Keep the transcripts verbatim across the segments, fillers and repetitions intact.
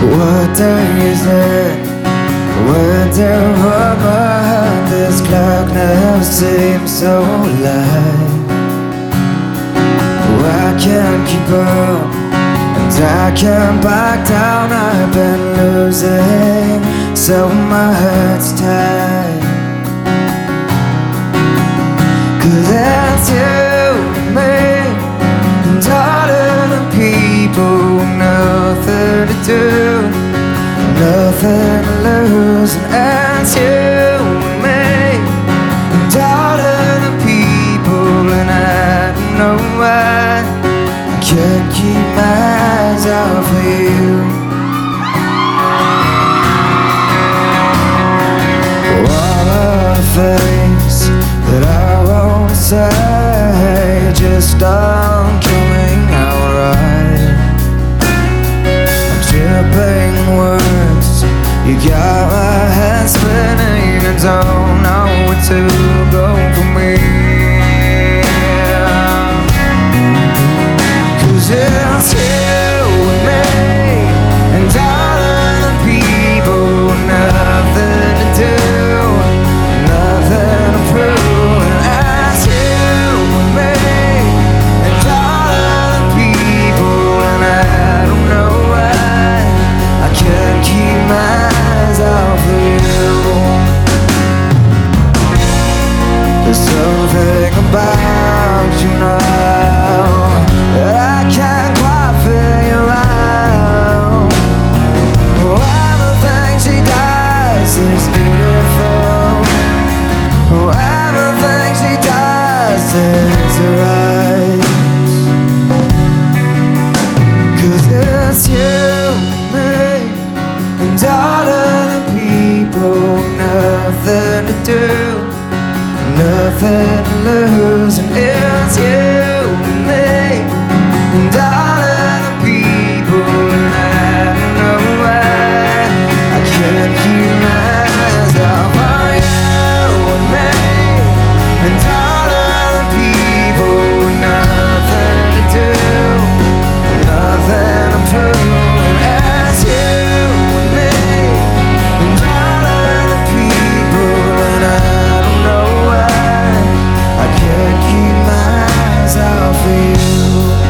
What day is it? Wonder what my heart, this clock never seems so light. I can't keep up, and I can't back down. I've been losing, so my heart's tight. Cause it's you and me, and all of the people, nothing to do, nothing to lose. And it's you and me, and all of the people, and I don't know why I can't keep my eyes off of you. All of the things that I won't say just aren't coming out right. I'm tripping words, you got my head spinning, I don't know where to go from here. Cause it's you and me, and all of the people, nothing to do, nothing to prove. And it's you and me, and all of the people, and I don't know why I can't keep my eyes off of you. There's something about you now that I can't quite figure out. Why the things she does is beautiful, why the things she does is right. Cause it's you and me, and all of the people, nothing to do, nothing to lose. And it's you and me, and all of the people, and I don't know why I can't keep my eyes off of you and me, and all of the people, nothing to do, nothing to prove. And it's you and me, and all of the people, and I don't know why I can't keep my eyes off of you.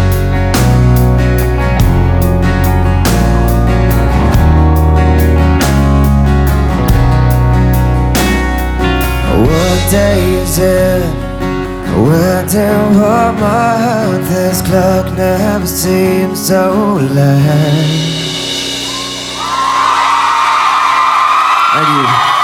What day is it? Wonder what my heart, this clock never seems so late. Thank you.